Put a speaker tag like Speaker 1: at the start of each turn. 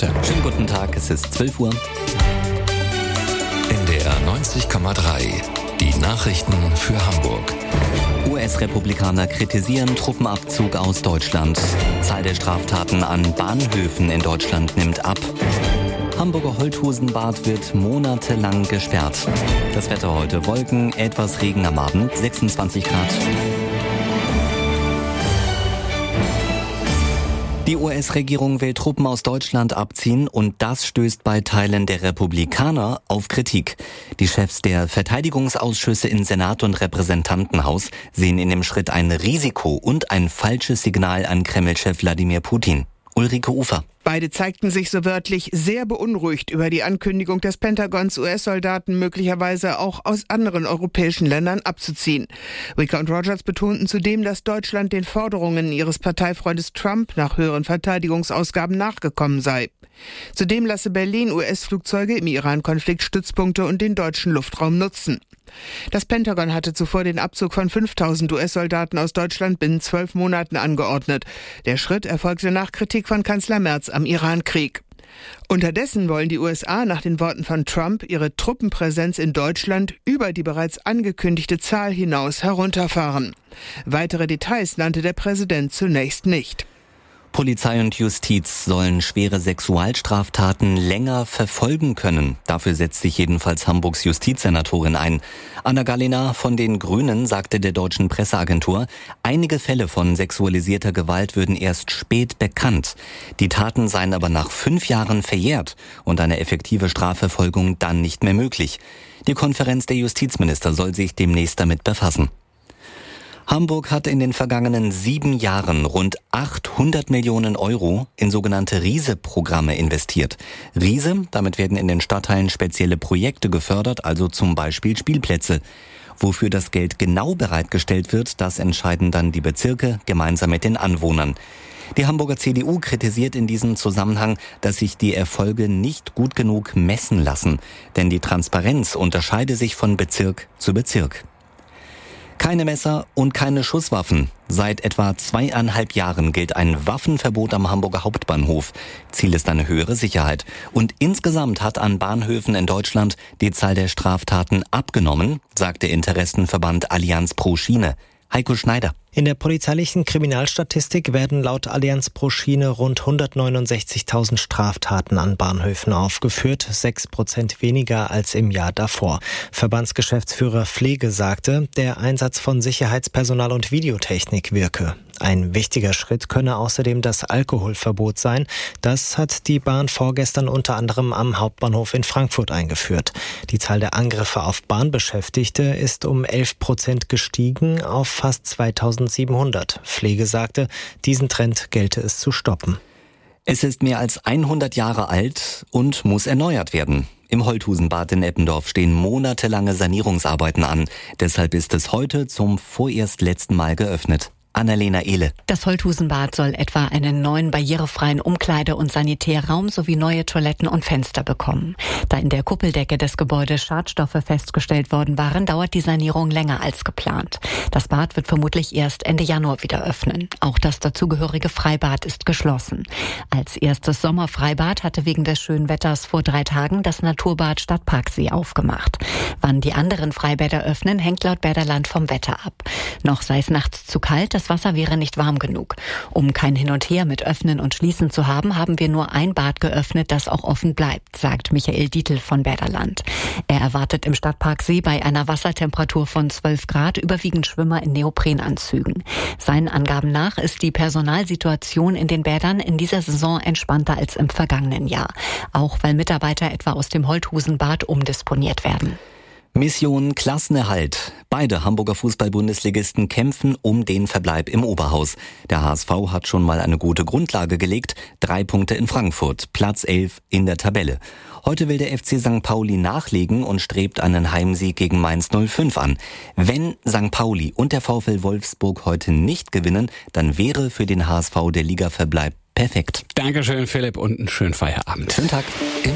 Speaker 1: Schönen guten Tag, es ist 12 Uhr.
Speaker 2: NDR 90,3. Die Nachrichten für Hamburg.
Speaker 1: US-Republikaner kritisieren Truppenabzug aus Deutschland. Zahl der Straftaten an Bahnhöfen in Deutschland nimmt ab. Hamburger Holthusenbad wird monatelang gesperrt. Das Wetter heute: Wolken, etwas Regen am Abend, 26 Grad. Die US-Regierung will Truppen aus Deutschland abziehen und das stößt bei Teilen der Republikaner auf Kritik. Die Chefs der Verteidigungsausschüsse in Senat und Repräsentantenhaus sehen in dem Schritt ein Risiko und ein falsches Signal an Kreml-Chef Wladimir Putin. Ulrike Ufer.
Speaker 3: Beide zeigten sich so wörtlich sehr beunruhigt über die Ankündigung des Pentagons, US-Soldaten möglicherweise auch aus anderen europäischen Ländern abzuziehen. Wicker und Rogers betonten zudem, dass Deutschland den Forderungen ihres Parteifreundes Trump nach höheren Verteidigungsausgaben nachgekommen sei. Zudem lasse Berlin US-Flugzeuge im Iran-Konflikt Stützpunkte und den deutschen Luftraum nutzen. Das Pentagon hatte zuvor den Abzug von 5.000 US-Soldaten aus Deutschland binnen 12 Monaten angeordnet. Der Schritt erfolgte nach Kritik von Kanzler Merz am Iran-Krieg. Unterdessen wollen die USA nach den Worten von Trump ihre Truppenpräsenz in Deutschland über die bereits angekündigte Zahl hinaus herunterfahren. Weitere Details nannte der Präsident zunächst nicht.
Speaker 1: Polizei und Justiz sollen schwere Sexualstraftaten länger verfolgen können. Dafür setzt sich jedenfalls Hamburgs Justizsenatorin ein. Anna Gallina von den Grünen sagte der deutschen Presseagentur, einige Fälle von sexualisierter Gewalt würden erst spät bekannt. Die Taten seien aber nach 5 Jahren verjährt und eine effektive Strafverfolgung dann nicht mehr möglich. Die Konferenz der Justizminister soll sich demnächst damit befassen. Hamburg hat in den vergangenen 7 Jahren rund 800 Millionen Euro in sogenannte RISE-Programme investiert. RISE, damit werden in den Stadtteilen spezielle Projekte gefördert, also zum Beispiel Spielplätze. Wofür das Geld genau bereitgestellt wird, das entscheiden dann die Bezirke gemeinsam mit den Anwohnern. Die Hamburger CDU kritisiert in diesem Zusammenhang, dass sich die Erfolge nicht gut genug messen lassen. Denn die Transparenz unterscheide sich von Bezirk zu Bezirk. Keine Messer und keine Schusswaffen. Seit etwa 2,5 Jahren gilt ein Waffenverbot am Hamburger Hauptbahnhof. Ziel ist eine höhere Sicherheit. Und insgesamt hat an Bahnhöfen in Deutschland die Zahl der Straftaten abgenommen, sagt der Interessenverband Allianz pro Schiene. Heiko Schneider.
Speaker 4: In der polizeilichen Kriminalstatistik werden laut Allianz pro Schiene rund 169.000 Straftaten an Bahnhöfen aufgeführt, 6% weniger als im Jahr davor. Verbandsgeschäftsführer Pflege sagte, der Einsatz von Sicherheitspersonal und Videotechnik wirke. Ein wichtiger Schritt könne außerdem das Alkoholverbot sein. Das hat die Bahn vorgestern unter anderem am Hauptbahnhof in Frankfurt eingeführt. Die Zahl der Angriffe auf Bahnbeschäftigte ist um 11% gestiegen auf fast 2.700. Pflege sagte, diesen Trend gelte es zu stoppen.
Speaker 1: Es ist mehr als 100 Jahre alt und muss erneuert werden. Im Holthusenbad in Eppendorf stehen monatelange Sanierungsarbeiten an. Deshalb ist es heute zum vorerst letzten Mal geöffnet. Annalena Ehle.
Speaker 5: Das Holthusenbad soll etwa einen neuen barrierefreien Umkleide- und Sanitärraum sowie neue Toiletten und Fenster bekommen. Da in der Kuppeldecke des Gebäudes Schadstoffe festgestellt worden waren, dauert die Sanierung länger als geplant. Das Bad wird vermutlich erst Ende Januar wieder öffnen. Auch das dazugehörige Freibad ist geschlossen. Als erstes Sommerfreibad hatte wegen des schönen Wetters vor 3 Tagen das Naturbad Stadtparksee aufgemacht. Wann die anderen Freibäder öffnen, hängt laut Bäderland vom Wetter ab. Noch sei es nachts zu kalt, das Wasser wäre nicht warm genug. Um kein Hin und Her mit Öffnen und Schließen zu haben, haben wir nur ein Bad geöffnet, das auch offen bleibt, sagt Michael Dietl von Bäderland. Er erwartet im Stadtparksee bei einer Wassertemperatur von 12 Grad überwiegend Schwimmer in Neoprenanzügen. Seinen Angaben nach ist die Personalsituation in den Bädern in dieser Saison entspannter als im vergangenen Jahr. Auch weil Mitarbeiter etwa aus dem Holthusenbad umdisponiert werden.
Speaker 1: Mission Klassenerhalt. Beide Hamburger Fußball-Bundesligisten kämpfen um den Verbleib im Oberhaus. Der HSV hat schon mal eine gute Grundlage gelegt. 3 Punkte in Frankfurt, Platz 11 in der Tabelle. Heute will der FC St. Pauli nachlegen und strebt einen Heimsieg gegen Mainz 05 an. Wenn St. Pauli und der VfL Wolfsburg heute nicht gewinnen, dann wäre für den HSV der Ligaverbleib perfekt.
Speaker 6: Dankeschön, Philipp, und einen schönen Feierabend.
Speaker 1: Schönen Tag.